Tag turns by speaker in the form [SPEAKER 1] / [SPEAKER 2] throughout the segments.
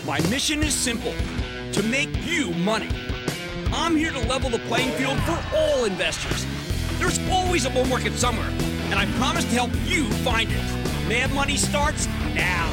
[SPEAKER 1] My mission is simple, to make you money. I'm here to level the playing field for all investors. There's always a bull market somewhere, and I promise to help you find it. Mad Money starts now.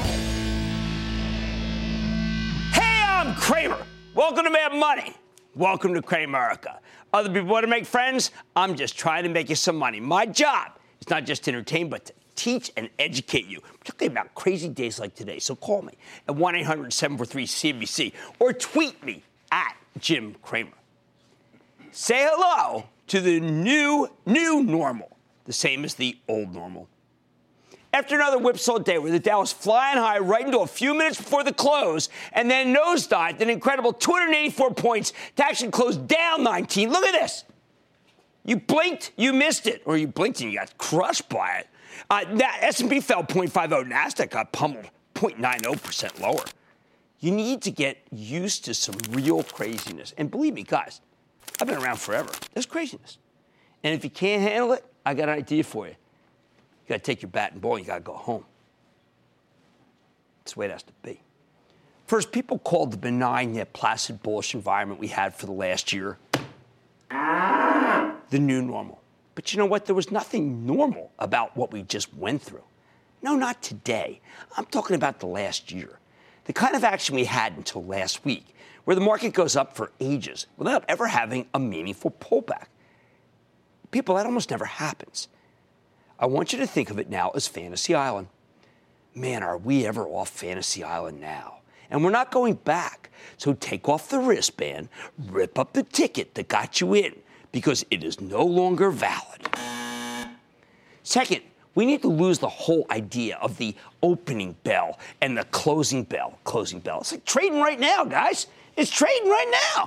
[SPEAKER 1] Hey, I'm Cramer. Welcome to Mad Money. Welcome to Cramerica. Other people want to make friends? I'm just trying to make you some money. My job is not just to entertain, but to teach and educate you, particularly about crazy days like today. So call me at 1-800-743-CNBC or tweet me at Jim Cramer. Say hello to the new normal, the same as the old normal. After another whipsaw day where the Dow was flying high right into a few minutes before the close and then nosedived an incredible 284 points to actually close down 19. Look at this. You blinked, you missed it, or you blinked and you got crushed by it. S&P fell 0.50. NASDAQ got pummeled 0.90% lower. You need to get used to some real craziness. And believe me, guys, I've been around forever. There's craziness. And if you can't handle it, I got an idea for you. You got to take your bat and ball and you got to go home. That's the way it has to be. First, people called the benign yet placid bullish environment we had for the last year the new normal. But you know what? There was nothing normal about what we just went through. No, not today. I'm talking about the last year. The kind of action we had until last week, where the market goes up for ages without ever having a meaningful pullback. People, that almost never happens. I want you to think of it now as Fantasy Island. Man, are we ever off Fantasy Island now? And we're not going back. So take off the wristband, rip up the ticket that got you in, because it is no longer valid. Second, we need to lose the whole idea of the opening bell and the closing bell. Closing bell. It's like trading right now, guys. It's trading right now.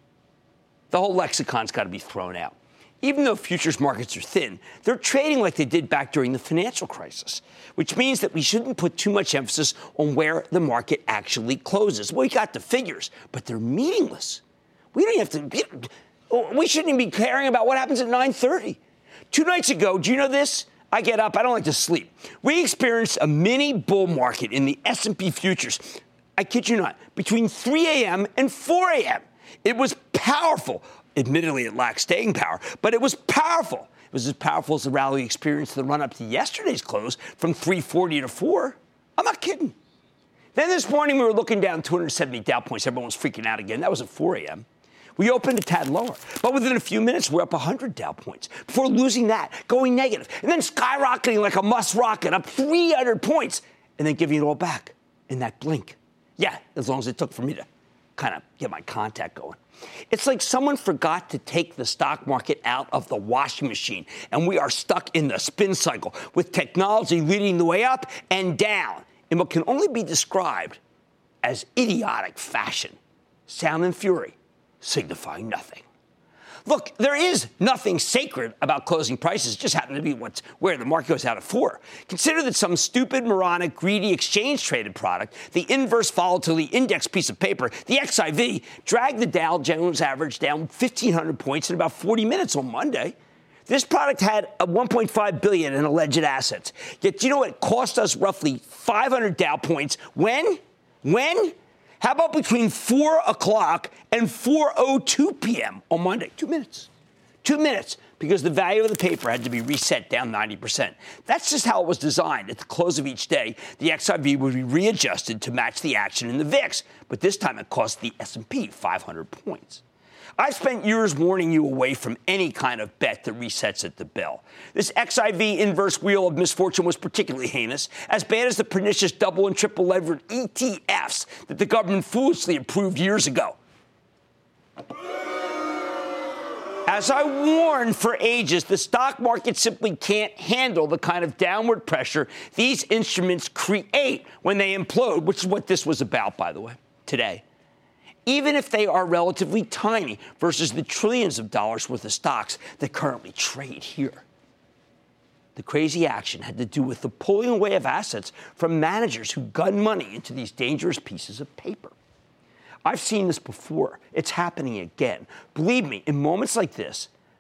[SPEAKER 1] The whole lexicon's got to be thrown out. Even though futures markets are thin, they're trading like they did back during the financial crisis, which means that we shouldn't put too much emphasis on where the market actually closes. Well, we got the figures, but they're meaningless. We don't have to... We shouldn't even be caring about what happens at 9:30. 2 nights ago, do you know this? I get up. I don't like to sleep. We experienced a mini bull market in the S&P futures. I kid you not, between 3 a.m. and 4 a.m. It was powerful. Admittedly, it lacked staying power, but it was powerful. It was as powerful as the rally we experienced the run-up to yesterday's close from 340 to 4. I'm not kidding. Then this morning, we were looking down 270 Dow points. Everyone was freaking out again. That was at 4 a.m. We opened a tad lower, but within a few minutes, we're up 100 Dow points before losing that, going negative, and then skyrocketing like a Musk rocket up 300 points, and then giving it all back in that blink. Yeah, as long as it took for me to kind of get my contact going. It's like someone forgot to take the stock market out of the washing machine, and we are stuck in the spin cycle with technology leading the way up and down in what can only be described as idiotic fashion. Sound and fury signifying nothing. Look, there is nothing sacred about closing prices. It just happened to be where the market goes out at 4. Consider that some stupid, moronic, greedy exchange-traded product, the inverse volatility index piece of paper, the XIV, dragged the Dow Jones average down 1,500 points in about 40 minutes on Monday. This product had $1.5 billion in alleged assets. Yet, you know what? It cost us roughly 500 Dow points. When? How about between 4 o'clock and 4:02 p.m. on Monday? 2 minutes. 2 minutes, because the value of the paper had to be reset down 90%. That's just how it was designed. At the close of each day, the XIV would be readjusted to match the action in the VIX, but this time it cost the S&P 500 points. I've spent years warning you away from any kind of bet that resets at the bell. This XIV inverse wheel of misfortune was particularly heinous, as bad as the pernicious double and triple levered ETFs that the government foolishly approved years ago. As I warned for ages, the stock market simply can't handle the kind of downward pressure these instruments create when they implode, which is what this was about, by the way, today. Even if they are relatively tiny versus the trillions of dollars worth of stocks that currently trade here. The crazy action had to do with the pulling away of assets from managers who gun money into these dangerous pieces of paper. I've seen this before. It's happening again. Believe me, in moments like this,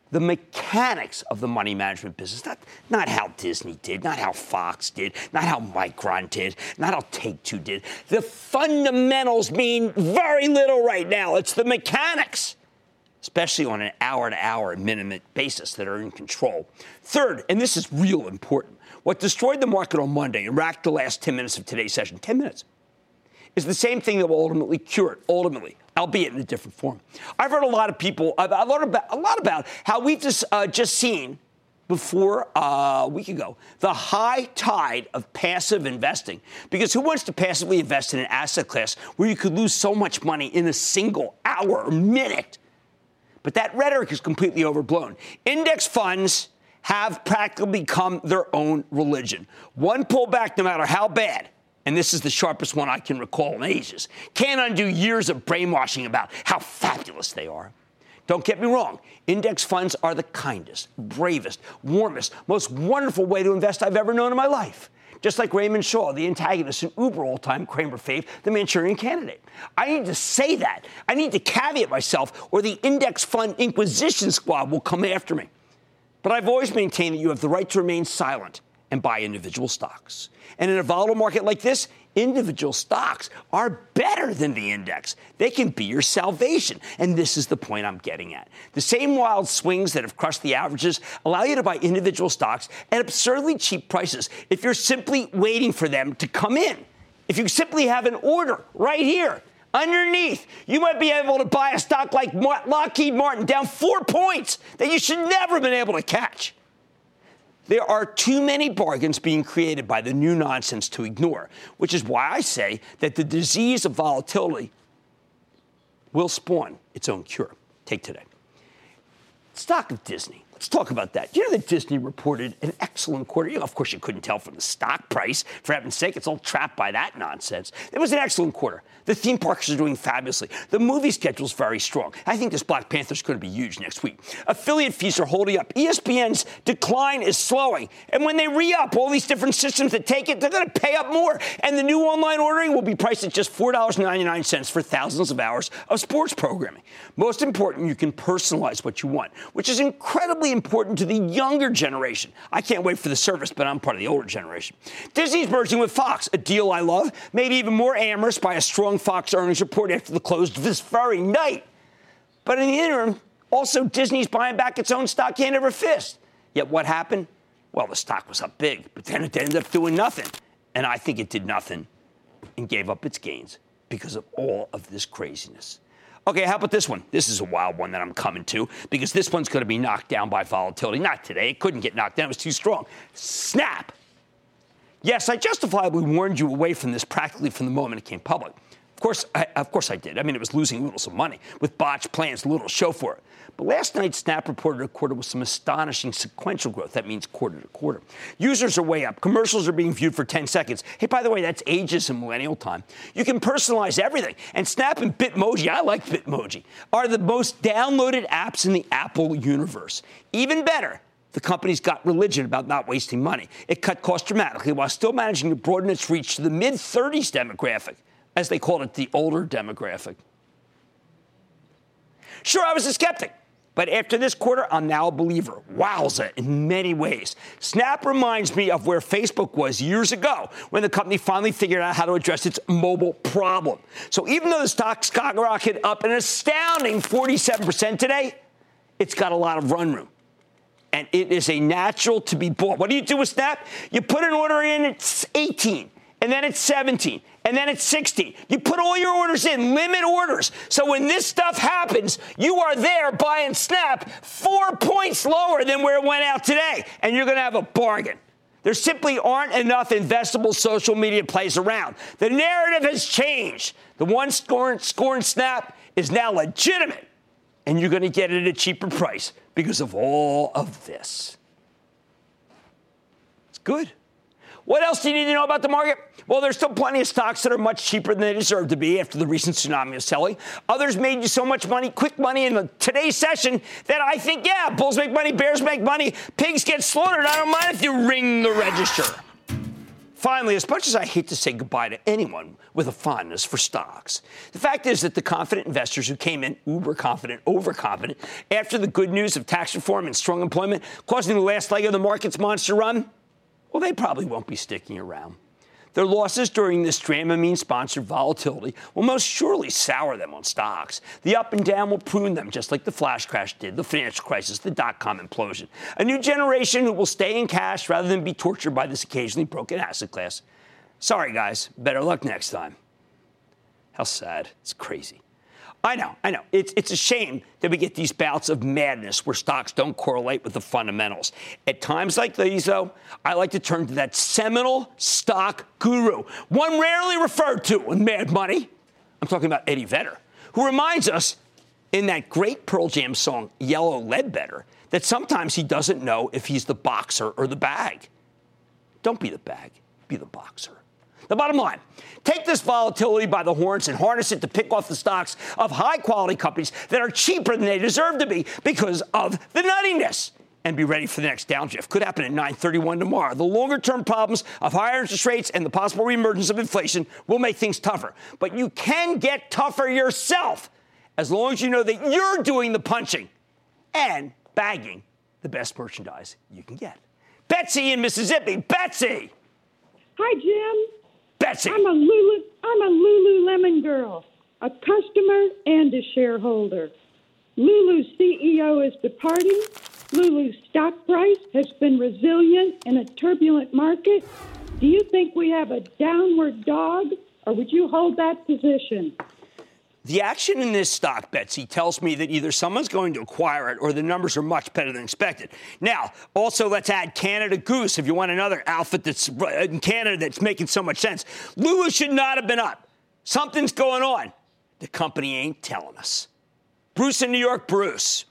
[SPEAKER 1] the mechanics of the money management business, not how Disney did, not how Fox did, not how Micron did, not how Take-Two did. The fundamentals mean very little right now. It's the mechanics, especially on an hour-to-hour and minute basis, that are in control. Third, and this is real important, what destroyed the market on Monday and racked the last 10 minutes of today's session, 10 minutes, is the same thing that will ultimately cure it, albeit in a different form. I've heard a lot of people, a lot about how we've just seen before a week ago the high tide of passive investing. Because who wants to passively invest in an asset class where you could lose so much money in a single hour or minute? But that rhetoric is completely overblown. Index funds have practically become their own religion. One pullback, no matter how bad, and this is the sharpest one I can recall in ages, can't undo years of brainwashing about how fabulous they are. Don't get me wrong. Index funds are the kindest, bravest, warmest, most wonderful way to invest I've ever known in my life. Just like Raymond Shaw, the antagonist and uber all-time Cramer fave, the Manchurian Candidate. I need to say that. I need to caveat myself, or the index fund inquisition squad will come after me. But I've always maintained that you have the right to remain silent and buy individual stocks. And in a volatile market like this, individual stocks are better than the index. They can be your salvation. And this is the point I'm getting at. The same wild swings that have crushed the averages allow you to buy individual stocks at absurdly cheap prices if you're simply waiting for them to come in. If you simply have an order right here, underneath, you might be able to buy a stock like Lockheed Martin down 4 points that you should never have been able to catch. There are too many bargains being created by the new nonsense to ignore, which is why I say that the disease of volatility will spawn its own cure. Take today. Stock of Disney. Let's talk about that. You know that Disney reported an excellent quarter. You know, of course, you couldn't tell from the stock price. For heaven's sake, it's all trapped by that nonsense. It was an excellent quarter. The theme parks are doing fabulously. The movie schedule's very strong. I think this Black Panther's going to be huge next week. Affiliate fees are holding up. ESPN's decline is slowing. And when they re-up all these different systems that take it, they're going to pay up more. And the new online ordering will be priced at just $4.99 for thousands of hours of sports programming. Most important, you can personalize what you want, which is incredibly important to the younger generation. I can't wait for the service, but I'm part of the older generation. Disney's merging with Fox, a deal I love, made even more amorous by a strong Fox earnings report after the close this very night. But in the interim, also Disney's buying back its own stock hand over fist. Yet what happened? Well, the stock was up big, but then it ended up doing nothing. And I think it did nothing and gave up its gains because of all of this craziness. Okay, how about this one? This is a wild one that I'm coming to because this one's going to be knocked down by volatility. Not today. It couldn't get knocked down. It was too strong. Snap. Yes, I justifiably warned you away from this practically from the moment it came public. Of course I did. I mean, it was losing oodles of money with botched plans, little to show for it. But last night, Snap reported a quarter with some astonishing sequential growth. That means quarter to quarter. Users are way up. Commercials are being viewed for 10 seconds. Hey, by the way, that's ages in millennial time. You can personalize everything. And Snap and Bitmoji, I like Bitmoji, are the most downloaded apps in the Apple universe. Even better, the company's got religion about not wasting money. It cut costs dramatically while still managing to broaden its reach to the mid-30s demographic, as they called it, the older demographic. Sure, I was a skeptic. But after this quarter, I'm now a believer. Wowza, in many ways. Snap reminds me of where Facebook was years ago when the company finally figured out how to address its mobile problem. So even though the stock skyrocketed up an astounding 47% today, it's got a lot of run room. And it is a natural to be bought. What do you do with Snap? You put an order in, it's 18, and then it's 17. And then it's 60. You put all your orders in, limit orders. So when this stuff happens, you are there buying Snap 4 points lower than where it went out today. And you're going to have a bargain. There simply aren't enough investable social media plays around. The narrative has changed. The one scoring Snap is now legitimate. And you're going to get it at a cheaper price because of all of this. It's good. What else do you need to know about the market? Well, there's still plenty of stocks that are much cheaper than they deserve to be after the recent tsunami of selling. Others made you so much money, quick money in today's session that I think, yeah, bulls make money, bears make money, pigs get slaughtered. I don't mind if you ring the register. Finally, as much as I hate to say goodbye to anyone with a fondness for stocks, the fact is that the confident investors who came in uber confident, overconfident, after the good news of tax reform and strong employment causing the last leg of the market's monster run, well, they probably won't be sticking around. Their losses during this Dramamine-sponsored volatility will most surely sour them on stocks. The up and down will prune them, just like the flash crash did, the financial crisis, the dot-com implosion. A new generation who will stay in cash rather than be tortured by this occasionally broken asset class. Sorry, guys. Better luck next time. How sad. It's crazy. I know. It's a shame that we get these bouts of madness where stocks don't correlate with the fundamentals. At times like these, though, I like to turn to that seminal stock guru, one rarely referred to in Mad Money. I'm talking about Eddie Vedder, who reminds us in that great Pearl Jam song, Yellow Ledbetter, that sometimes he doesn't know if he's the boxer or the bag. Don't be the bag, be the boxer. The bottom line, take this volatility by the horns and harness it to pick off the stocks of high-quality companies that are cheaper than they deserve to be because of the nuttiness. And be ready for the next downshift. Could happen at 9:31 tomorrow. The longer-term problems of higher interest rates and the possible reemergence of inflation will make things tougher. But you can get tougher yourself as long as you know that you're doing the punching and bagging the best merchandise you can get. Betsy in Mississippi. Betsy!
[SPEAKER 2] Hi, Jim.
[SPEAKER 1] Betsy.
[SPEAKER 2] I'm a Lululemon girl, a customer and a shareholder. Lulu's CEO is departing. Lulu's stock price has been resilient in a turbulent market. Do you think we have a downward dog, or would you hold that position?
[SPEAKER 1] The action in this stock, Betsy, tells me that either someone's going to acquire it or the numbers are much better than expected. Now, also, let's add Canada Goose if you want another outfit that's in Canada that's making so much sense. Lulu should not have been up. Something's going on. The company ain't telling us. Bruce in New York. Bruce.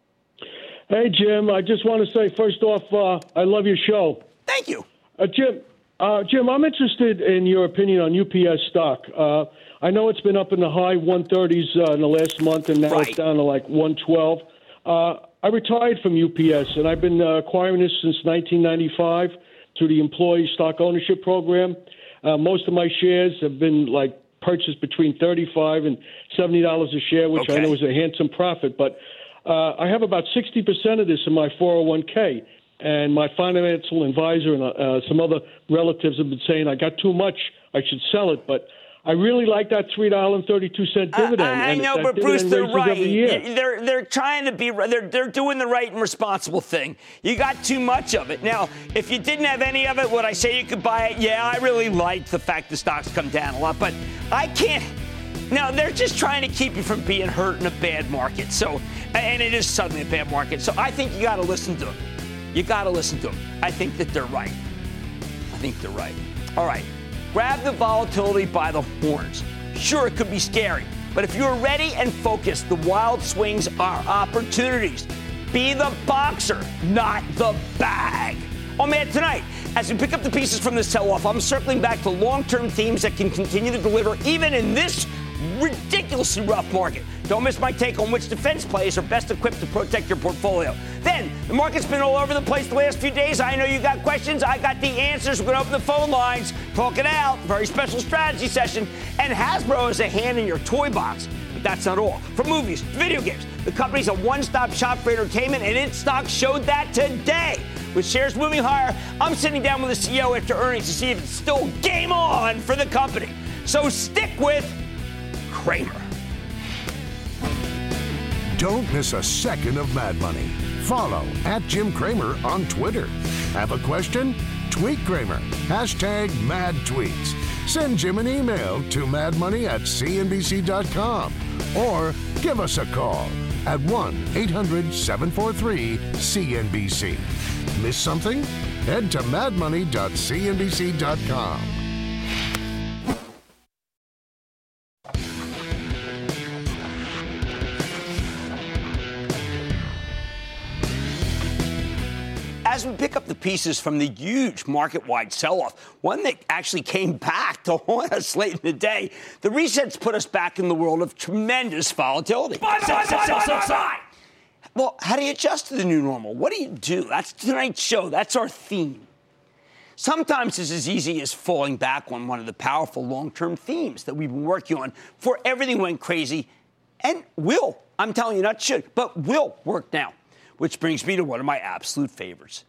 [SPEAKER 3] Hey, Jim. I just want to say, first off, I love your show.
[SPEAKER 1] Thank you.
[SPEAKER 3] Jim, I'm interested in your opinion on UPS stock. I know it's been up in the high 130s in the last month, and now It's down to like 112. I retired from UPS, and I've been acquiring this since 1995 through the employee stock ownership program. Most of my shares have been like purchased between $35 and $70 a share, which I know is a handsome profit. But I have about 60% of this in my 401k. And my financial advisor and some other relatives have been saying I got too much, I should sell it. But I really like that $3.32 dividend.
[SPEAKER 1] I know, but Bruce, they're right. They're trying to be. They're doing the right and responsible thing. You got too much of it. Now, if you didn't have any of it, would I say you could buy it? Yeah, I really like the fact the stocks come down a lot, but I can't. No, they're just trying to keep you from being hurt in a bad market. So, and it is suddenly a bad market. So I think you got to listen to them. You got to listen to them. I think that they're right. All right. Grab the volatility by the horns. Sure, it could be scary, but if you're ready and focused, the wild swings are opportunities. Be the boxer, not the bag. Oh, man, tonight, as we pick up the pieces from this sell-off, I'm circling back to long-term themes that can continue to deliver even in this ridiculously rough market. Don't miss my take on which defense plays are best equipped to protect your portfolio. Then, the market's been all over the place the last few days. I know you got questions. I got the answers. We're going to open the phone lines, talk it out, very special strategy session. And Hasbro is a hand in your toy box. But that's not all. From movies to video games, the company's a one-stop shop for entertainment, and its stock showed that today. With shares moving higher, I'm sitting down with the CEO after earnings to see if it's still game on for the company. So stick with Cramer.
[SPEAKER 4] Don't miss a second of Mad Money. Follow @Jim Cramer on Twitter. Have a question? Tweet Cramer. #MadTweets. Send Jim an email to madmoney@cnbc.com or give us a call at 1-800-743-CNBC. Miss something? Head to madmoney.cnbc.com.
[SPEAKER 1] As we pick up the pieces from the huge market-wide sell-off, one that actually came back to haunt us late in the day, the resets put us back in the world of tremendous volatility. Buy. Well, how do you adjust to the new normal? What do you do? That's tonight's show. That's our theme. Sometimes it's as easy as falling back on one of the powerful long-term themes that we've been working on before everything went crazy and will, I'm telling you, not should, but will work now. Which brings me to one of my absolute favorites,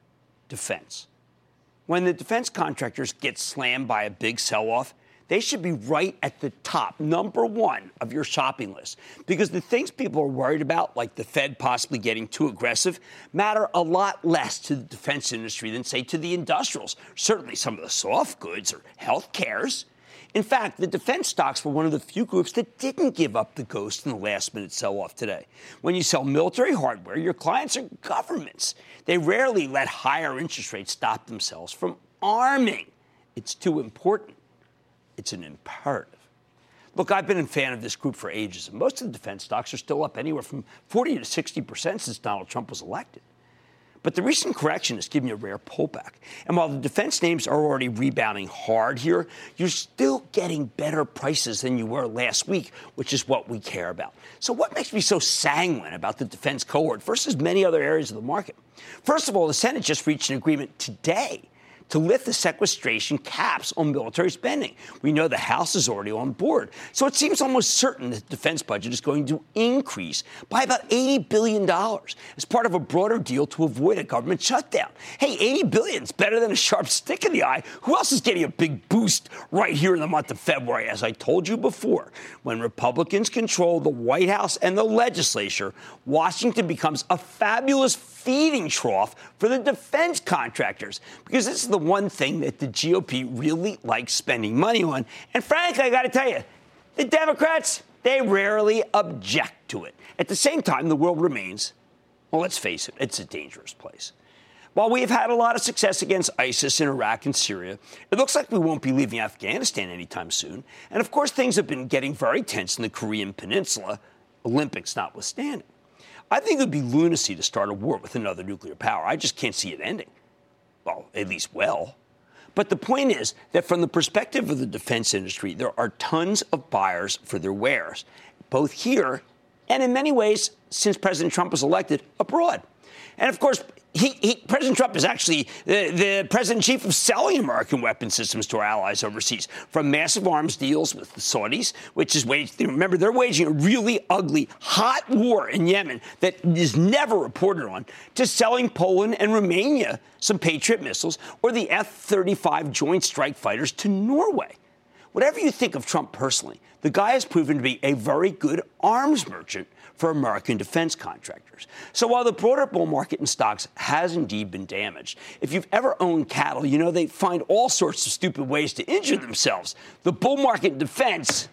[SPEAKER 1] defense. When the defense contractors get slammed by a big sell-off, they should be right at the top, number one of your shopping list. Because the things people are worried about, like the Fed possibly getting too aggressive, matter a lot less to the defense industry than, say, to the industrials. Certainly some of the soft goods or health cares. In fact, the defense stocks were one of the few groups that didn't give up the ghost in the last-minute sell-off today. When you sell military hardware, your clients are governments. They rarely let higher interest rates stop themselves from arming. It's too important. It's an imperative. Look, I've been a fan of this group for ages, and most of the defense stocks are still up anywhere from 40 to 60% since Donald Trump was elected. But the recent correction has given you a rare pullback. And while the defense names are already rebounding hard here, you're still getting better prices than you were last week, which is what we care about. So what makes me so sanguine about the defense cohort versus many other areas of the market? First of all, the Senate just reached an agreement today to lift the sequestration caps on military spending. We know the House is already on board. So it seems almost certain that the defense budget is going to increase by about $80 billion as part of a broader deal to avoid a government shutdown. Hey, $80 billion is better than a sharp stick in the eye. Who else is getting a big boost right here in the month of February? As I told you before, when Republicans control the White House and the legislature, Washington becomes a fabulous feeding trough for the defense contractors, because this is the one thing that the GOP really likes spending money on. And frankly, I got to tell you, the Democrats, they rarely object to it. At the same time, the world remains, well, let's face it, it's a dangerous place. While we have had a lot of success against ISIS in Iraq and Syria, it looks like we won't be leaving Afghanistan anytime soon. And of course, things have been getting very tense in the Korean Peninsula, Olympics notwithstanding. I think it would be lunacy to start a war with another nuclear power. I just can't see it ending. Well, at least well. But the point is that from the perspective of the defense industry, there are tons of buyers for their wares, both here and in many ways, since President Trump was elected, abroad. And of course, President Trump is actually the president-in-chief of selling American weapon systems to our allies overseas, from massive arms deals with the Saudis, which is remember, they're waging a really ugly, hot war in Yemen that is never reported on, to selling Poland and Romania some Patriot missiles, or the F-35 Joint Strike Fighters to Norway. Whatever you think of Trump personally, the guy has proven to be a very good arms merchant for American defense contractors. So while the broader bull market in stocks has indeed been damaged, if you've ever owned cattle, you know they find all sorts of stupid ways to injure themselves. The bull market in defense,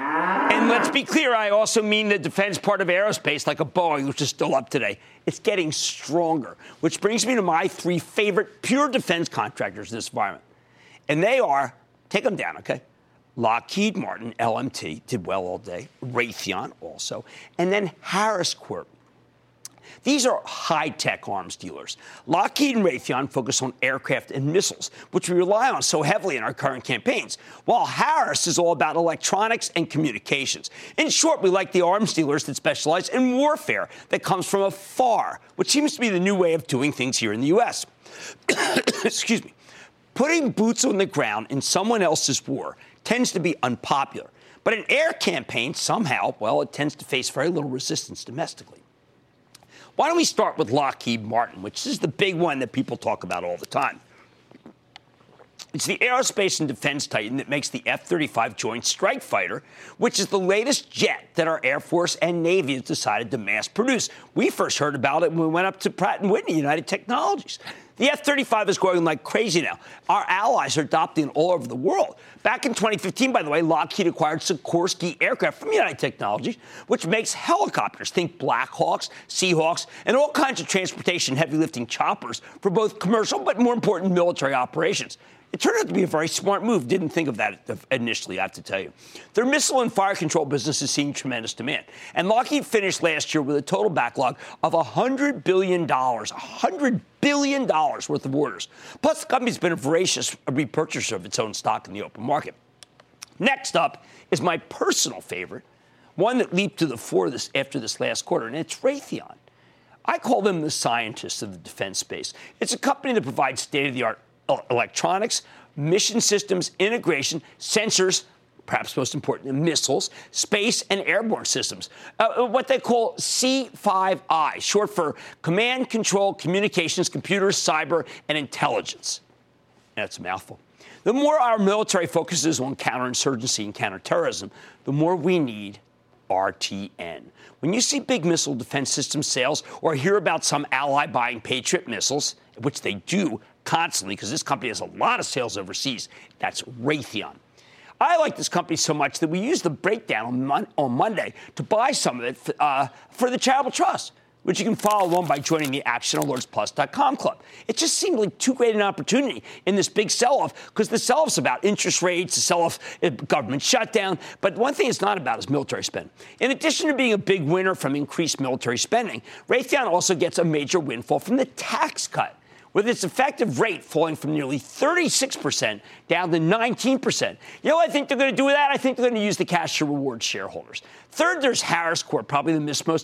[SPEAKER 1] and let's be clear, I also mean the defense part of aerospace, like a Boeing, which is still up today, it's getting stronger, which brings me to my three favorite pure defense contractors in this environment. And they are, take them down, okay? Lockheed Martin, LMT, did well all day. Raytheon also. And then Harris Corp. These are high-tech arms dealers. Lockheed and Raytheon focus on aircraft and missiles, which we rely on so heavily in our current campaigns, while Harris is all about electronics and communications. In short, we like the arms dealers that specialize in warfare that comes from afar, which seems to be the new way of doing things here in the U.S. Excuse me. Putting boots on the ground in someone else's war tends to be unpopular. But an air campaign, somehow, well, it tends to face very little resistance domestically. Why don't we start with Lockheed Martin, which is the big one that people talk about all the time. It's the aerospace and defense titan that makes the F-35 Joint Strike Fighter, which is the latest jet that our Air Force and Navy have decided to mass produce. We first heard about it when we went up to Pratt & Whitney, United Technologies. The F-35 is growing like crazy now. Our allies are adopting it all over the world. Back in 2015, by the way, Lockheed acquired Sikorsky aircraft from United Technologies, which makes helicopters. Think Blackhawks, Seahawks, and all kinds of transportation heavy-lifting choppers for both commercial but, more important, military operations. It turned out to be a very smart move. Didn't think of that initially, I have to tell you. Their missile and fire control business is seeing tremendous demand. And Lockheed finished last year with a total backlog of $100 billion. $100 billion worth of orders. Plus, the company's been a voracious repurchaser of its own stock in the open market. Next up is my personal favorite, one that leaped to the fore after this last quarter, and it's Raytheon. I call them the scientists of the defense space. It's a company that provides state-of-the-art electronics, mission systems, integration, sensors, perhaps most important, missiles, space, and airborne systems. What they call C5I, short for Command, Control, Communications, Computers, Cyber, and Intelligence. That's a mouthful. The more our military focuses on counterinsurgency and counterterrorism, the more we need RTN. When you see big missile defense system sales or hear about some ally buying Patriot missiles, which they do constantly because this company has a lot of sales overseas, that's Raytheon. I like this company so much that we used the breakdown on Monday to buy some of it for the Charitable Trust, which you can follow along by joining the ActionAlertsPlus.com club. It just seemed like too great an opportunity in this big sell-off because the sell-off's about interest rates, the sell-off, government shutdown. But one thing it's not about is military spend. In addition to being a big winner from increased military spending, Raytheon also gets a major windfall from the tax cut, with its effective rate falling from nearly 36% down to 19%. You know what I think they're going to do with that? I think they're going to use the cash to reward shareholders. Third, there's Harris Corp, probably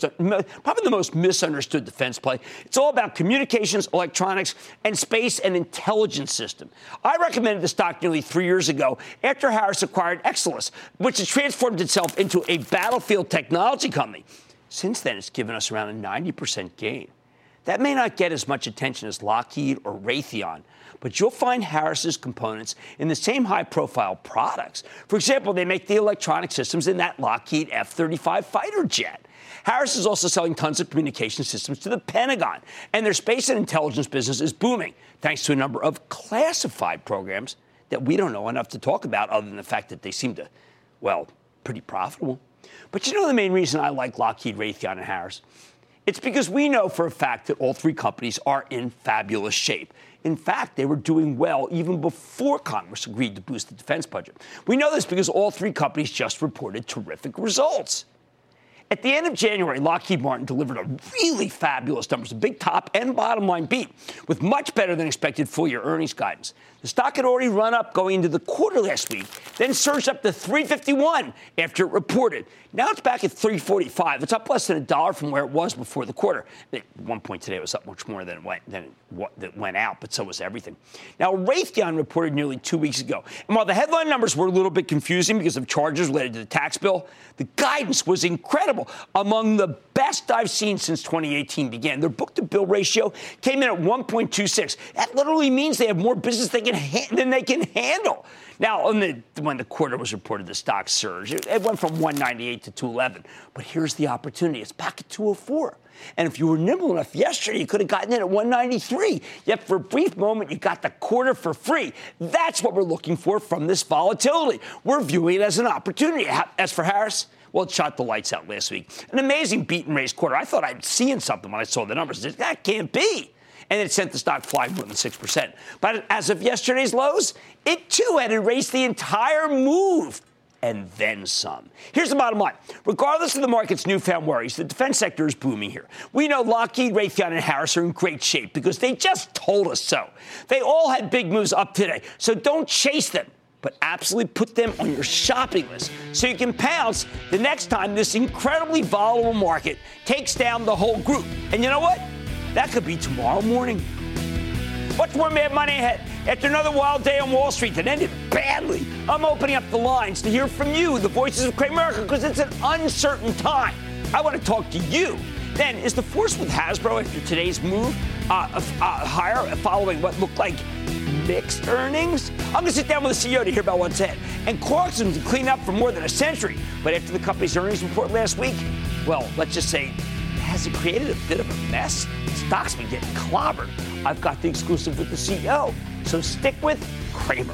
[SPEAKER 1] the most misunderstood defense play. It's all about communications, electronics, and space and intelligence system. I recommended the stock nearly 3 years ago after Harris acquired Exelis, which has transformed itself into a battlefield technology company. Since then, it's given us around a 90% gain. That may not get as much attention as Lockheed or Raytheon, but you'll find Harris's components in the same high-profile products. For example, they make the electronic systems in that Lockheed F-35 fighter jet. Harris is also selling tons of communication systems to the Pentagon, and their space and intelligence business is booming, thanks to a number of classified programs that we don't know enough to talk about other than the fact that they seem to, well, pretty profitable. But you know the main reason I like Lockheed, Raytheon, and Harris? It's because we know for a fact that all three companies are in fabulous shape. In fact, they were doing well even before Congress agreed to boost the defense budget. We know this because all three companies just reported terrific results. At the end of January, Lockheed Martin delivered a really fabulous numbers, a big top and bottom line beat, with much better than expected full-year earnings guidance. The stock had already run up going into the quarter last week, then surged up to $351 after it reported. Now it's back at $345. It's up less than $1 from where it was before the quarter. At one point today, it was up much more than it went out, but so was everything. Now, Raytheon reported nearly 2 weeks ago. And while the headline numbers were a little bit confusing because of charges related to the tax bill, the guidance was incredible, among the best I've seen since 2018 began. Their book-to-bill ratio came in at 1.26. That literally means they have more business than they can handle. Now, when the quarter was reported, the stock surged. It went from 198 to 211. But here's the opportunity. It's back at 204. And if you were nimble enough yesterday, you could have gotten in at 193. Yet for a brief moment, you got the quarter for free. That's what we're looking for from this volatility. We're viewing it as an opportunity. As for Harris, well, it shot the lights out last week. An amazing beat and raise quarter. I thought I'd seen something when I saw the numbers. That can't be. And it sent the stock flying more than 6%. But as of yesterday's lows, it too had erased the entire move. And then some. Here's the bottom line. Regardless of the market's newfound worries, the defense sector is booming here. We know Lockheed, Raytheon, and Harris are in great shape because they just told us so. They all had big moves up today, so don't chase them, but absolutely put them on your shopping list so you can pounce the next time this incredibly volatile market takes down the whole group. And you know what? That could be tomorrow morning. Much more Mad Money ahead. After another wild day on Wall Street that ended badly, I'm opening up the lines to hear from you, the voices of Cramerica, because it's an uncertain time. I want to talk to you. Then, is the force with Hasbro after today's move higher following what looked like mixed earnings? I'm going to sit down with the CEO to hear about what's ahead. And Clarkson's been cleaned up for more than a century. But after the company's earnings report last week, well, let's just say, has it created a bit of a mess? Stock's been getting clobbered. I've got the exclusive with the CEO. So stick with Cramer.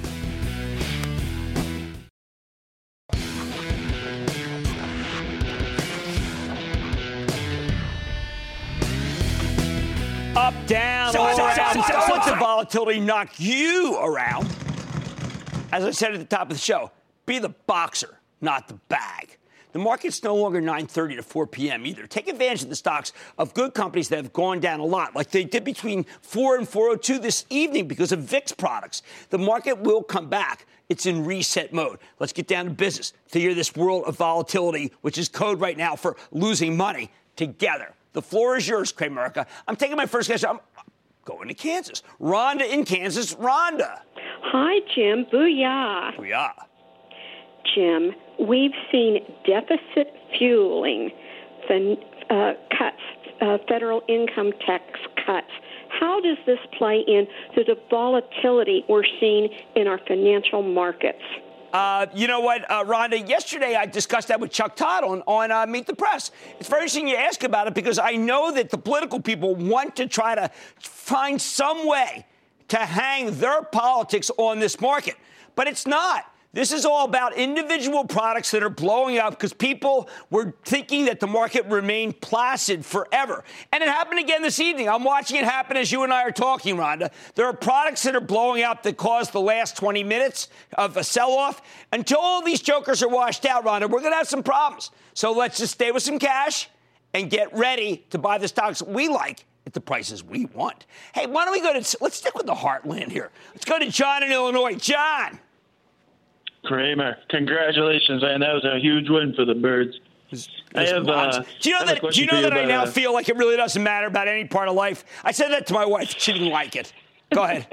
[SPEAKER 1] Up, down, all around. Let the volatility knock you around. As I said at the top of the show, be the boxer, not the bag. The market's no longer 9:30 to 4 p.m. either. Take advantage of the stocks of good companies that have gone down a lot, like they did between 4 and 4:02 this evening because of VIX products. The market will come back. It's in reset mode. Let's get down to business. Figure this world of volatility, which is code right now for losing money, together. The floor is yours, Cramerica. I'm taking my first guess. going to Kansas. Rhonda in Kansas. Rhonda.
[SPEAKER 5] Hi, Jim. Booyah.
[SPEAKER 1] Booyah.
[SPEAKER 5] Jim, we've seen deficit fueling cuts, federal income tax cuts. How does this play into the volatility we're seeing in our financial markets?
[SPEAKER 1] You know what, Rhonda, yesterday I discussed that with Chuck Todd on Meet the Press. It's very interesting you ask about it because I know that the political people want to try to find some way to hang their politics on this market. But it's not. This is all about individual products that are blowing up because people were thinking that the market remained placid forever. And it happened again this evening. I'm watching it happen as you and I are talking, Rhonda. There are products that are blowing up that caused the last 20 minutes of a sell-off. Until all these jokers are washed out, Rhonda, we're going to have some problems. So let's just stay with some cash and get ready to buy the stocks we like at the prices we want. Hey, why don't we let's stick with the heartland here. Let's go to John in Illinois. John.
[SPEAKER 6] Kramer, congratulations, man. That was a huge win for the Birds.
[SPEAKER 1] Do you know that I now feel like it really doesn't matter about any part of life? I said that to my wife. She didn't like it. Go ahead.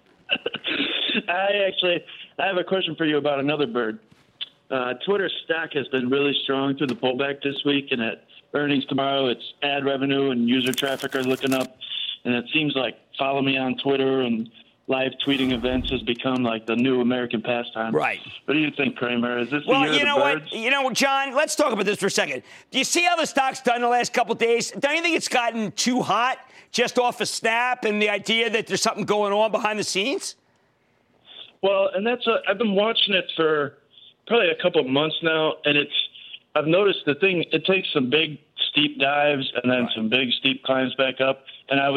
[SPEAKER 6] I have a question for you about another bird. Twitter stock has been really strong through the pullback this week, and at earnings tomorrow, its ad revenue and user traffic are looking up. And it seems like follow me on Twitter and live tweeting events has become like the new American pastime.
[SPEAKER 1] Right.
[SPEAKER 6] What do you think, Kramer? Is this
[SPEAKER 1] well,
[SPEAKER 6] the year
[SPEAKER 1] you know
[SPEAKER 6] of the Birds?
[SPEAKER 1] what? You know, John, let's talk about this for a second. Do you see how the stock's done the last couple of days? Don't you think it's gotten too hot just off a snap and the idea that there's something going on behind the scenes?
[SPEAKER 6] Well, and I've been watching it for probably a couple of months now, and I've noticed it takes some big steep dives and then some big steep climbs back up. And I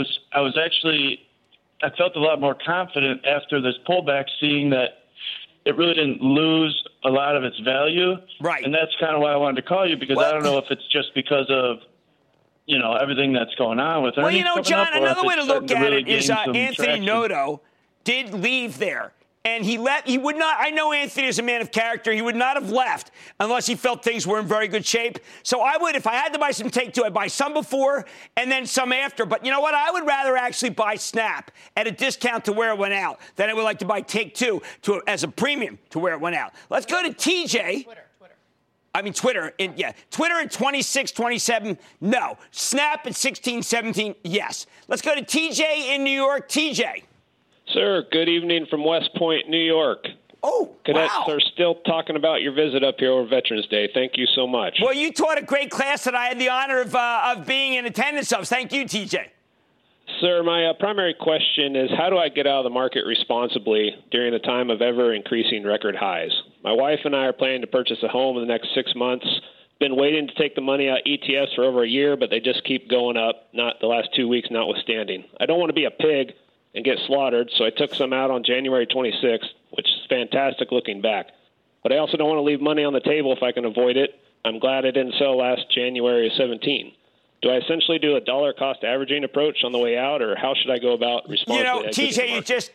[SPEAKER 6] felt a lot more confident after this pullback, seeing that it really didn't lose a lot of its value.
[SPEAKER 1] Right.
[SPEAKER 6] And that's kind of why I wanted to call you, because I don't know if it's just because of, everything that's going on with earnings.
[SPEAKER 1] Well, John, another way to look at it is Anthony
[SPEAKER 6] traction.
[SPEAKER 1] Noto did leave there. And he would not, I know Anthony is a man of character. He would not have left unless he felt things were in very good shape. So I would, if I had to buy some Take-Two, I'd buy some before and then some after. But you know what? I would rather actually buy Snap at a discount to where it went out than I would like to buy Take-Two as a premium to where it went out. Let's go to TJ. Twitter. Twitter at 26, 27, no. Snap at 16, 17, yes. Let's go to TJ in New York. TJ.
[SPEAKER 7] Sir, good evening from West Point, New York.
[SPEAKER 1] Oh,
[SPEAKER 7] Cadets
[SPEAKER 1] wow.
[SPEAKER 7] are still talking about your visit up here over Veterans Day. Thank you so much.
[SPEAKER 1] Well, you taught a great class that I had the honor of being in attendance of. Thank you, TJ.
[SPEAKER 7] Sir, my primary question is, how do I get out of the market responsibly during a time of ever-increasing record highs? My wife and I are planning to purchase a home in the next 6 months. Been waiting to take the money out ETFs for over a year, but they just keep going up, not the last 2 weeks notwithstanding. I don't want to be a pig and get slaughtered, so I took some out on January 26th, which is fantastic looking back. But I also don't want to leave money on the table if I can avoid it. I'm glad I didn't sell last January of 17. Do I essentially do a dollar cost averaging approach on the way out, or how should I go about responsibly?
[SPEAKER 1] TJ,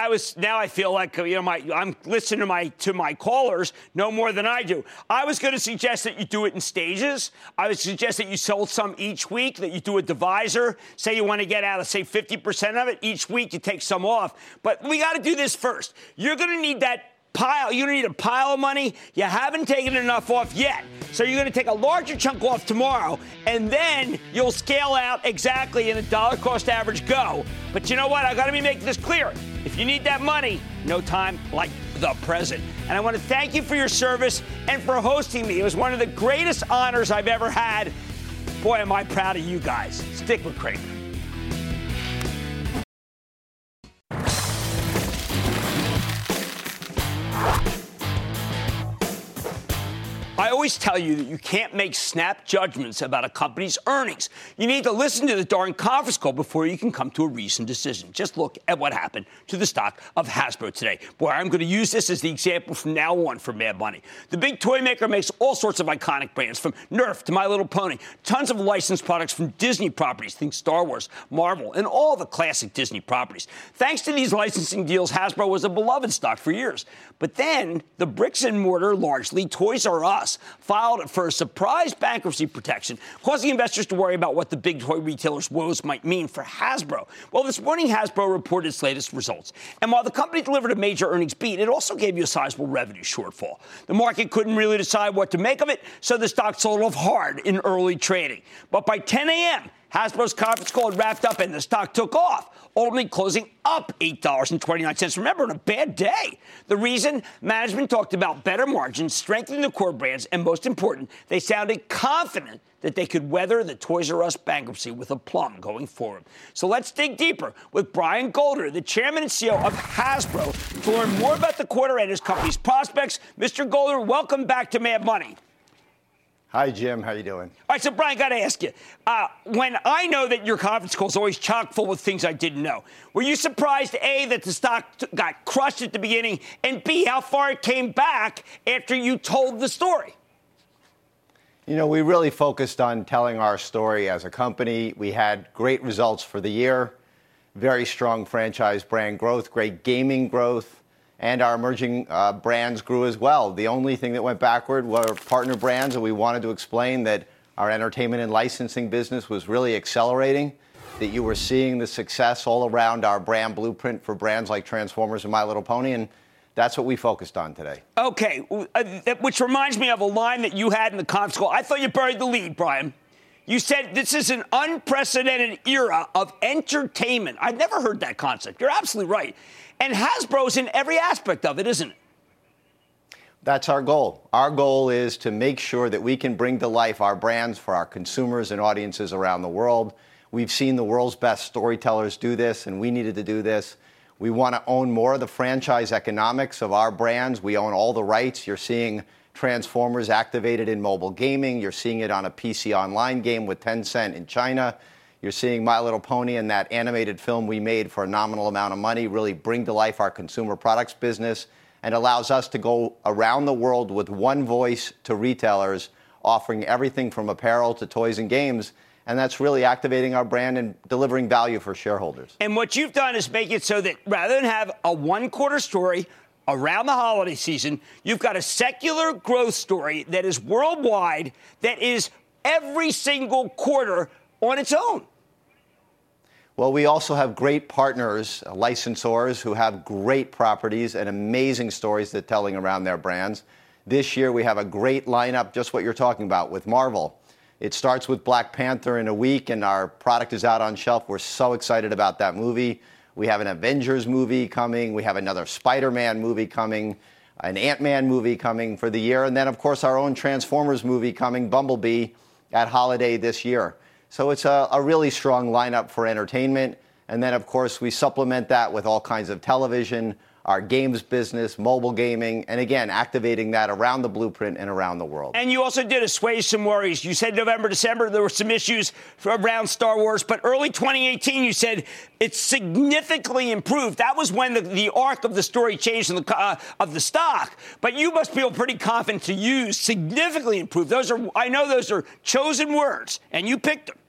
[SPEAKER 1] I feel like, I'm listening to my callers no more than I do. I was going to suggest that you do it in stages. I would suggest that you sold some each week, that you do a divisor. Say you want to get out of, say, 50% of it. Each week you take some off. But we got to do this first. You're going to need that pile. You're going to need a pile of money. You haven't taken enough off yet. So you're going to take a larger chunk off tomorrow, and then you'll scale out exactly in a dollar cost average go. But you know what? I got to be making this clear. If you need that money, no time like the present. And I want to thank you for your service and for hosting me. It was one of the greatest honors I've ever had. Boy, am I proud of you guys. Stick with Kramer. I always tell you that you can't make snap judgments about a company's earnings. You need to listen to the darn conference call before you can come to a reasoned decision. Just look at what happened to the stock of Hasbro today. Boy, I'm going to use this as the example from now on for Mad Money. The big toy maker makes all sorts of iconic brands, from Nerf to My Little Pony. Tons of licensed products from Disney properties. Think Star Wars, Marvel, and all the classic Disney properties. Thanks to these licensing deals, Hasbro was a beloved stock for years. But then the bricks and mortar, largely Toys R Us, Us filed for a surprise bankruptcy protection, causing investors to worry about what the big toy retailer's woes might mean for Hasbro. Well, this morning, Hasbro reported its latest results. And while the company delivered a major earnings beat, it also gave you a sizable revenue shortfall. The market couldn't really decide what to make of it, so the stock sold off hard in early trading. But by 10 a.m., Hasbro's conference call had wrapped up and the stock took off, ultimately closing up $8.29. Remember, on a bad day. The reason? Management talked about better margins, strengthening the core brands, and most important, they sounded confident that they could weather the Toys R Us bankruptcy with aplomb going forward. So let's dig deeper with Brian Golder, the chairman and CEO of Hasbro, to learn more about the quarter and his company's prospects. Mr. Golder, welcome back to Mad Money.
[SPEAKER 8] Hi, Jim. How you doing?
[SPEAKER 1] All right, so Brian, got to ask you, when I know that your conference call is always chock full with things I didn't know, were you surprised, A, that the stock got crushed at the beginning, and B, how far it came back after you told the story?
[SPEAKER 8] You know, we really focused on telling our story as a company. We had great results for the year, very strong franchise brand growth, great gaming growth, and our emerging brands grew as well. The only thing that went backward were partner brands, and we wanted to explain that our entertainment and licensing business was really accelerating, that you were seeing the success all around our brand blueprint for brands like Transformers and My Little Pony, and that's what we focused on today.
[SPEAKER 1] Okay, which reminds me of a line that you had in the conference call. I thought you buried the lead, Brian. You said this is an unprecedented era of entertainment. I've never heard that concept. You're absolutely right. And Hasbro's in every aspect of it, isn't it?
[SPEAKER 8] That's our goal. Our goal is to make sure that we can bring to life our brands for our consumers and audiences around the world. We've seen the world's best storytellers do this, and we needed to do this. We want to own more of the franchise economics of our brands. We own all the rights. You're seeing Transformers activated in mobile gaming. You're seeing it on a PC online game with Tencent in China. You're seeing My Little Pony and that animated film we made for a nominal amount of money really bring to life our consumer products business and allows us to go around the world with one voice to retailers, offering everything from apparel to toys and games. And that's really activating our brand and delivering value for shareholders.
[SPEAKER 1] And what you've done is make it so that rather than have a one-quarter story around the holiday season, you've got a secular growth story that is worldwide, that is every single quarter on its own.
[SPEAKER 8] Well, we also have great partners, licensors who have great properties and amazing stories that telling around their brands. This year, we have a great lineup, just what you're talking about, with Marvel. It starts with Black Panther in a week, and our product is out on shelf. We're so excited about that movie. We have an Avengers movie coming. We have another Spider-Man movie coming, an Ant-Man movie coming for the year, and then, of course, our own Transformers movie coming, Bumblebee, at holiday this year. So it's a really strong lineup for entertainment. And then, of course, we supplement that with all kinds of television, our games business, mobile gaming, and again, activating that around the blueprint and around the world.
[SPEAKER 1] And you also did assuage some worries. You said November, December, there were some issues around Star Wars, but early 2018, you said it's significantly improved. That was when the arc of the story changed of the stock. But you must feel pretty confident to use significantly improved. I know those are chosen words, and you picked them.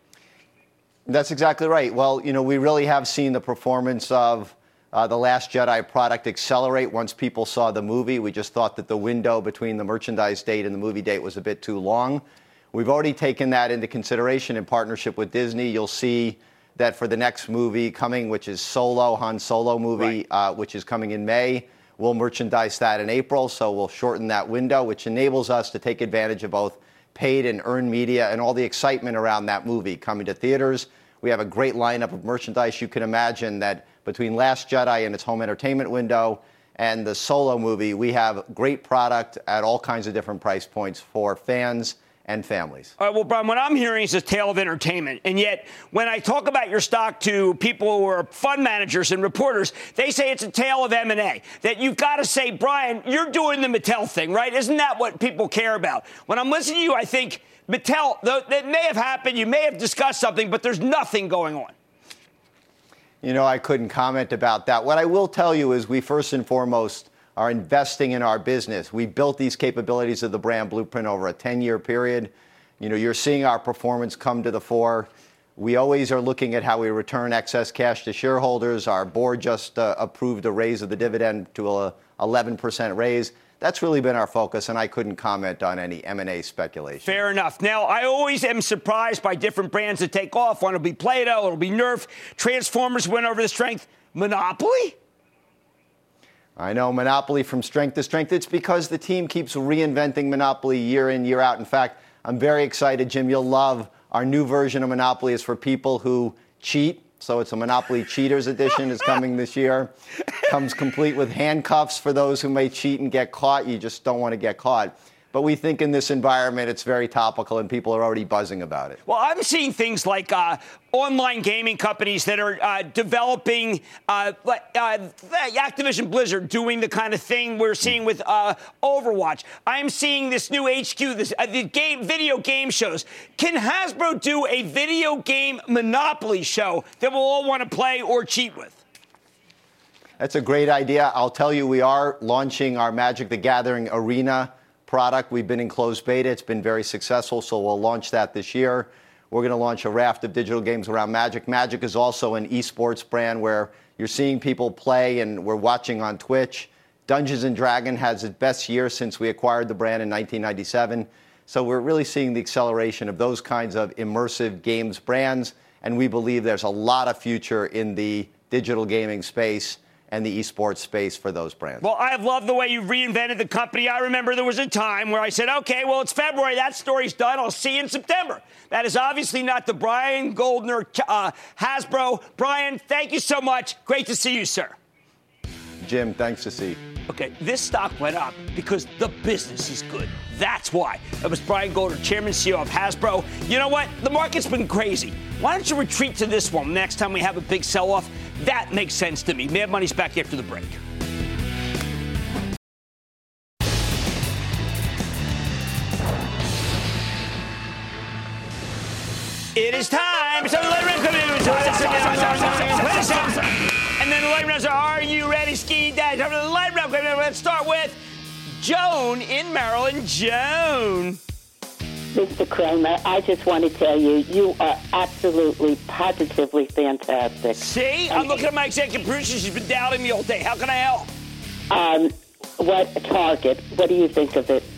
[SPEAKER 8] That's exactly right. Well, you know, we really have seen the performance of The Last Jedi product accelerate once people saw the movie. We just thought that the window between the merchandise date and the movie date was a bit too long. We've already taken that into consideration in partnership with Disney. You'll see that for the next movie coming, which is Solo, Han Solo movie, right, which is coming in May, we'll merchandise that in April. So we'll shorten that window, which enables us to take advantage of both paid and earned media and all the excitement around that movie coming to theaters. We have a great lineup of merchandise. You can imagine that between Last Jedi and its home entertainment window and the Solo movie, we have great product at all kinds of different price points for fans and families.
[SPEAKER 1] All right, well, Brian, what I'm hearing is a tale of entertainment. And yet, when I talk about your stock to people who are fund managers and reporters, they say it's a tale of M&A. That you've got to say, Brian, you're doing the Mattel thing, right? Isn't that what people care about? When I'm listening to you, I think Mattel, that may have happened, you may have discussed something, but there's nothing going on.
[SPEAKER 8] You know, I couldn't comment about that. What I will tell you is we first and foremost are investing in our business. We built these capabilities of the brand blueprint over a 10-year period. You know, you're seeing our performance come to the fore. We always are looking at how we return excess cash to shareholders. Our board just approved a raise of the dividend to an 11% raise. that's really been our focus, and I couldn't comment on any M&A speculation.
[SPEAKER 1] Fair enough. Now, I always am surprised by different brands that take off. One will be Play-Doh, it'll be Nerf. Transformers went over the strength. Monopoly?
[SPEAKER 8] I know, Monopoly from strength to strength. It's because the team keeps reinventing Monopoly year in, year out. In fact, I'm very excited, Jim. You'll love our new version of Monopoly. Is for people who cheat. So it's a Monopoly Cheaters Edition. Is coming this year. Comes complete with handcuffs for those who may cheat and get caught. You just don't want to get caught. But we think in this environment it's very topical, and people are already buzzing about it.
[SPEAKER 1] Well, I'm seeing things like online gaming companies that are developing, like Activision Blizzard doing the kind of thing we're seeing with Overwatch. I'm seeing this new HQ, the video game shows. Can Hasbro do a video game Monopoly show that we'll all want to play or cheat with?
[SPEAKER 8] That's a great idea. I'll tell you, we are launching our Magic the Gathering Arena product. We've been in closed beta. It's been very successful, so we'll launch that this year. We're going to launch a raft of digital games around Magic. Magic is also an esports brand where you're seeing people play, and we're watching on Twitch. Dungeons & Dragons has its best year since we acquired the brand in 1997. So we're really seeing the acceleration of those kinds of immersive games brands, and we believe there's a lot of future in the digital gaming space and the esports space for those brands.
[SPEAKER 1] Well, I have loved the way you reinvented the company. I remember there was a time where I said, okay, well, it's February. That story's done. I'll see you in September. That is obviously not the Brian Goldner Hasbro. Brian, thank you so much. Great to see you, sir.
[SPEAKER 8] Jim, thanks to see.
[SPEAKER 1] Okay, this stock went up because the business is good. That's why. That was Brian Goldner, Chairman and CEO of Hasbro. You know what? The market's been crazy. Why don't you retreat to this one next time we have a big sell-off? That makes sense to me. Mad Money's back after the break. It is time. So the light round comes in. And then the light rounds are, are you ready? Ski dash. After the light round comes in, let's start with Joan in Maryland. Joan.
[SPEAKER 9] Mr. Cramer, I just want to tell you, you are absolutely, positively fantastic.
[SPEAKER 1] See? I'm looking at my executive producer. She's been doubting me all day. How can I help?
[SPEAKER 9] What Target? What do you think of it?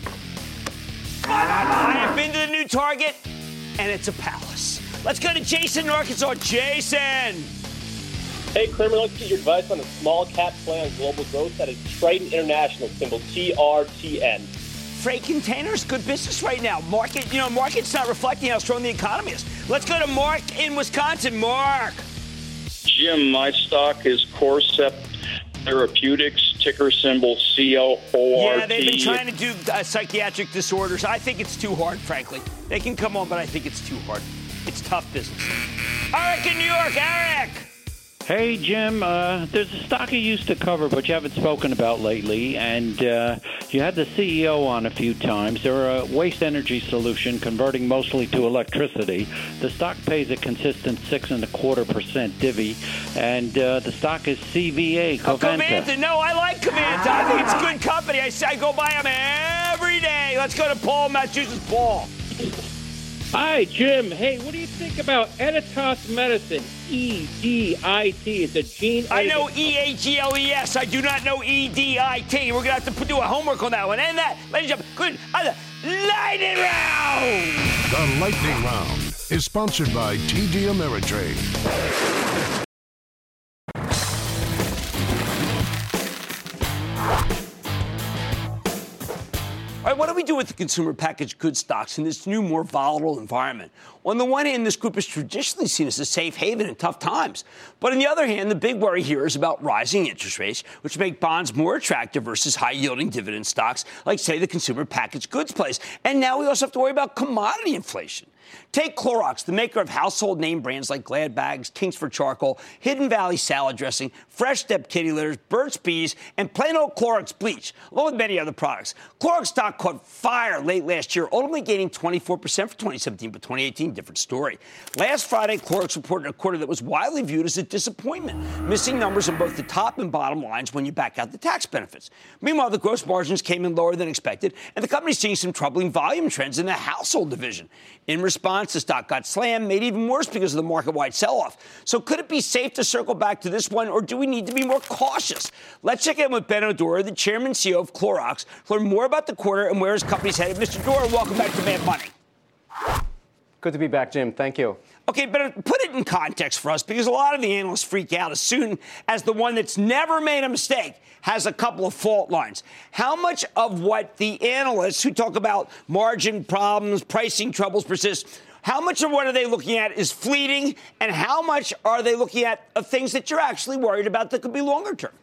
[SPEAKER 1] I have been to the new Target, and it's a palace. Let's go to Jason in Arkansas. Jason.
[SPEAKER 10] Hey, Kramer, let's get your advice on a small cap play on global growth that is Triton International, symbol TRTN.
[SPEAKER 1] Freight containers, good business right now. Market's not reflecting how strong the economy is. Let's go to Mark in Wisconsin. Mark.
[SPEAKER 11] Jim, my stock is Corcept Therapeutics, ticker symbol CORT.
[SPEAKER 1] Yeah, they've been trying to do psychiatric disorders. I think it's too hard, frankly. They can come on, but I think it's too hard. It's tough business. Eric in New York. Eric.
[SPEAKER 12] Hey, Jim, there's a stock you used to cover, but you haven't spoken about lately, and you had the CEO on a few times. They're a waste energy solution converting mostly to electricity. The stock pays a consistent 6.25% divvy, and the stock is CVA, Covanta.
[SPEAKER 1] Covanta. No, I like Covanta. I think it's a good company. I go buy them every day. Let's go to Paul, Massachusetts. Paul.
[SPEAKER 13] Hi, Jim. Hey, what do you think about Editas Medicine? E-D-I-T. It's a gene.
[SPEAKER 1] I know E-A-G-L-E-S. I do not know E-D-I-T. We're going to have to do a homework on that one. And that, ladies and gentlemen, good. Lightning Round.
[SPEAKER 4] The Lightning Round is sponsored by TD Ameritrade.
[SPEAKER 1] All right, what do we do with the consumer packaged goods stocks in this new, more volatile environment? On the one hand, this group is traditionally seen as a safe haven in tough times. But on the other hand, the big worry here is about rising interest rates, which make bonds more attractive versus high-yielding dividend stocks, like, say, the consumer packaged goods plays. And now we also have to worry about commodity inflation. Take Clorox, the maker of household name brands like Glad Bags, Kingsford Charcoal, Hidden Valley Salad Dressing, Fresh Step Kitty Litters, Burt's Bees, and plain old Clorox Bleach, along with many other products. Clorox stock caught fire late last year, ultimately gaining 24% for 2017, but 2018, different story. Last Friday, Clorox reported a quarter that was widely viewed as a disappointment, missing numbers on both the top and bottom lines when you back out the tax benefits. Meanwhile, the gross margins came in lower than expected, and the company's seeing some troubling volume trends in the household division. In response, the stock got slammed, made even worse because of the market-wide sell-off. So could it be safe to circle back to this one, or do we need to be more cautious? Let's check in with Benno Dorer, the chairman and CEO of Clorox, to learn more about the quarter and where his company's headed. Mr. Dorer, welcome back to Mad Money.
[SPEAKER 14] Good to be back, Jim. Thank you.
[SPEAKER 1] Okay, but put it in context for us, because a lot of the analysts freak out as soon as the one that's never made a mistake has a couple of fault lines. How much of what the analysts who talk about margin problems, pricing troubles persist, how much of what are they looking at is fleeting, and how much are they looking at of things that you're actually worried about that could be longer term?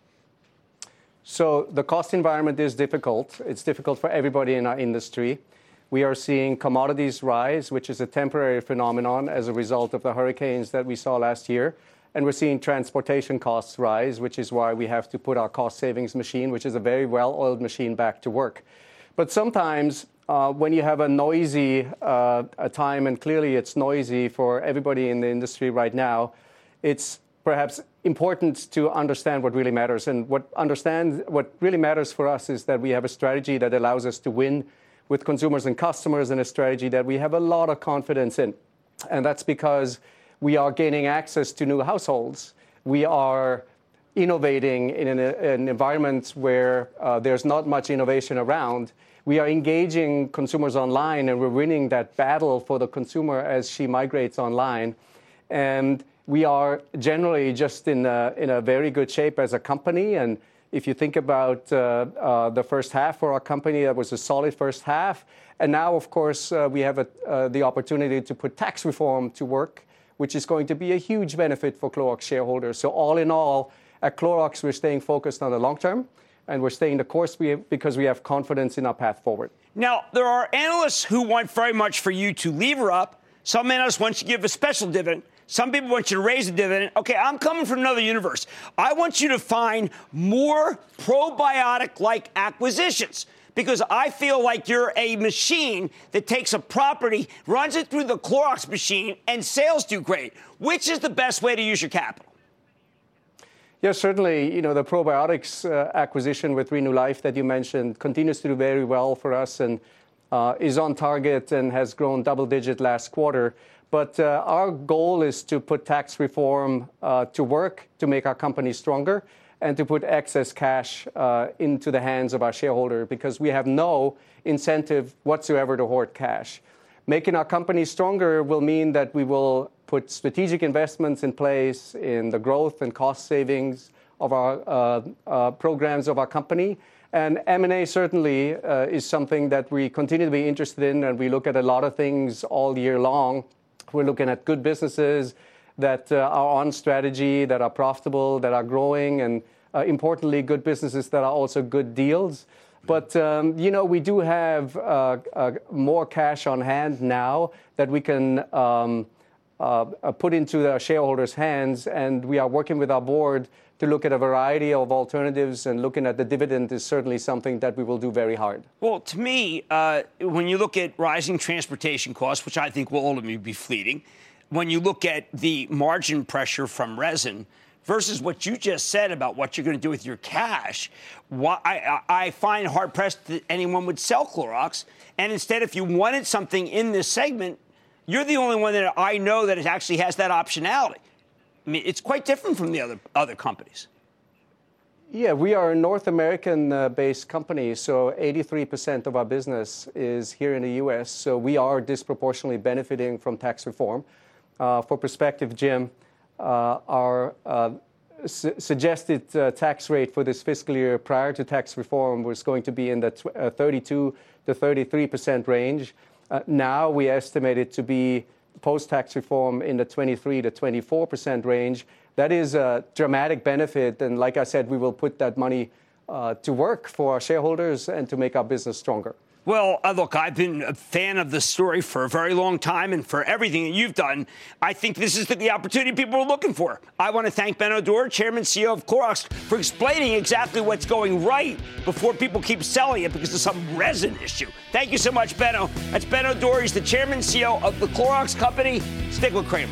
[SPEAKER 14] So the cost environment is difficult. It's difficult for everybody in our industry. We are seeing commodities rise, which is a temporary phenomenon as a result of the hurricanes that we saw last year. And we're seeing transportation costs rise, which is why we have to put our cost savings machine, which is a very well-oiled machine, back to work. But sometimes when you have a noisy time, and clearly it's noisy for everybody in the industry right now, it's perhaps important to understand what really matters. And what really matters for us is that we have a strategy that allows us to win with consumers and customers, and a strategy that we have a lot of confidence in. And that's because we are gaining access to new households. We are innovating in an environment where there's not much innovation around. We are engaging consumers online, and we're winning that battle for the consumer as she migrates online. And we are generally just in a very good shape as a company. And if you think about the first half for our company, that was a solid first half. And now, of course, we have the opportunity to put tax reform to work, which is going to be a huge benefit for Clorox shareholders. So all in all, at Clorox, we're staying focused on the long term, and we're staying the course because we have confidence in our path forward.
[SPEAKER 1] Now, there are analysts who want very much for you to lever up. Some analysts want you to give a special dividend. Some people want you to raise the dividend. Okay, I'm coming from another universe. I want you to find more probiotic-like acquisitions, because I feel like you're a machine that takes a property, runs it through the Clorox machine, and sales do great. Which is the best way to use your capital?
[SPEAKER 14] Yes, certainly. You know, the probiotics acquisition with Renew Life that you mentioned continues to do very well for us, and is on target and has grown double-digit last quarter. But our goal is to put tax reform to work, to make our company stronger, and to put excess cash into the hands of our shareholder, because we have no incentive whatsoever to hoard cash. Making our company stronger will mean that we will put strategic investments in place in the growth and cost savings of our programs of our company. And M&A certainly is something that we continue to be interested in, and we look at a lot of things all year long. We're looking at good businesses that are on strategy, that are profitable, that are growing, and importantly, good businesses that are also good deals. But, you know, we do have more cash on hand now that we can put into the shareholders' hands, and we are working with our board to look at a variety of alternatives, and looking at the dividend is certainly something that we will do very hard.
[SPEAKER 1] Well, to me, when you look at rising transportation costs, which I think will ultimately be fleeting, when you look at the margin pressure from resin versus what you just said about what you're going to do with your cash, I find hard-pressed that anyone would sell Clorox. And instead, if you wanted something in this segment, you're the only one that I know that it actually has that optionality. I mean, it's quite different from the other companies.
[SPEAKER 14] Yeah, we are a North American-based company, so 83% of our business is here in the U.S., so we are disproportionately benefiting from tax reform. For perspective, Jim, our suggested tax rate for this fiscal year prior to tax reform was going to be in the 32 to 33% range. Now we estimate it to be post-tax reform in the 23 to 24% range. That is a dramatic benefit, and like I said, we will put that money to work for our shareholders and to make our business stronger.
[SPEAKER 1] Well, look, I've been a fan of this story for a very long time, and for everything that you've done, I think this is the opportunity people are looking for. I want to thank Benno Dorer, Chairman and CEO of Clorox, for explaining exactly what's going right before people keep selling it because of some resin issue. Thank you so much, Benno. That's Benno Dorer. He's the Chairman and CEO of the Clorox Company. Stick with Cramer.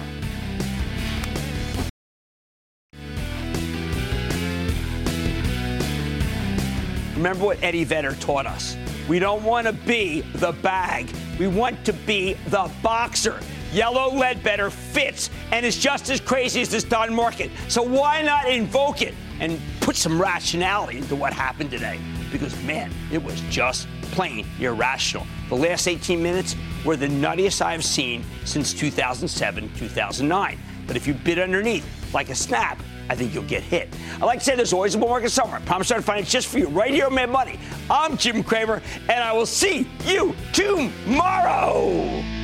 [SPEAKER 1] Remember what Eddie Vedder taught us. We don't want to be the bag. We want to be the boxer. Yellow Ledbetter fits and is just as crazy as this Don market. So why not invoke it and put some rationality into what happened today? Because, man, it was just plain irrational. The last 18 minutes were the nuttiest I've seen since 2007, 2009. But if you bid underneath like a snap, I think you'll get hit. I like to say there's always a bull market somewhere. I promise I'll find it just for you right here on Mad Money. I'm Jim Cramer, and I will see you tomorrow.